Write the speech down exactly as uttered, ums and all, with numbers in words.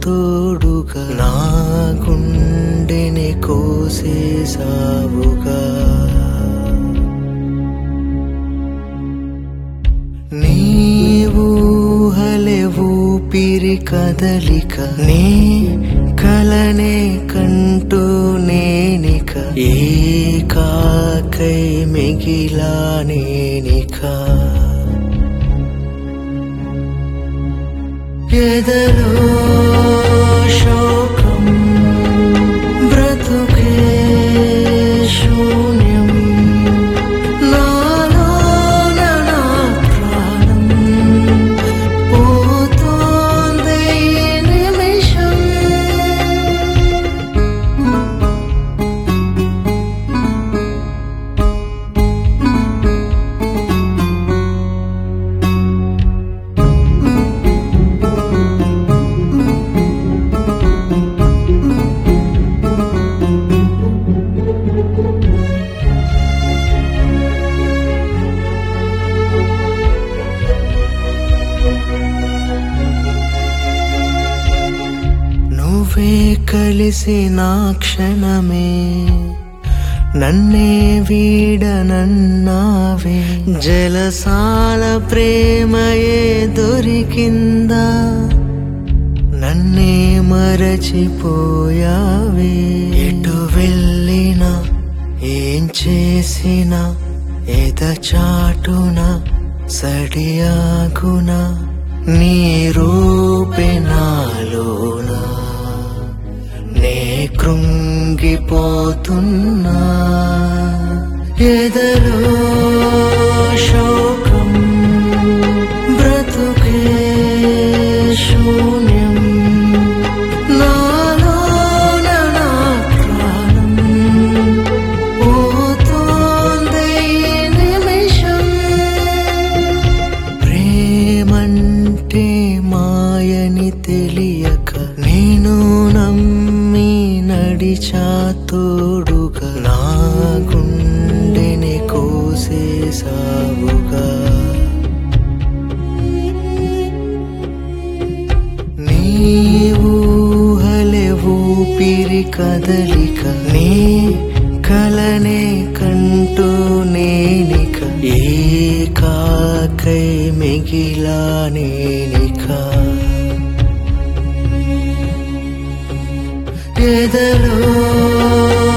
తోడుగా నా గుండెని కోసేసావుగా. నీ ఊహలే ఊపిరి కదలిక, నీ కలనే కంటూ నేనిక ఏకాకై మిగిలా నేనిక. ఎదలో శోకం బ్రతుకే శూన్యం, నాలోన నా ప్రాణం పోతోంది ఈ నిమిషం. నువ్వే కలిసిన క్షణమే నన్నే వీడనన్నావే, జలసాల ప్రేమయే దొరికిందా నన్నే మరచిపోయావే. ఎటు వెళ్ళినా ఏం చేసినా ఎద చాటున సడియాగున నీ రూపే నాలోనా నే కృంగిపోతున్నా. ఎదలో శోకం బ్రతుకే శూన్యం, నాలోన నా ప్రాణం పోతోంది ఈ నిమిషం. ప్రేమంటే మాయని తెలియక నేను నమ్మి నడిచా తోడుగా, నా గుండెని కోసేసావుగా. నీ ఊహలే ఊపిరి కదలిక, నీ కలనే కంటూ నేనిక ఏకాకై మిగిలా నేనిక. ఎదలో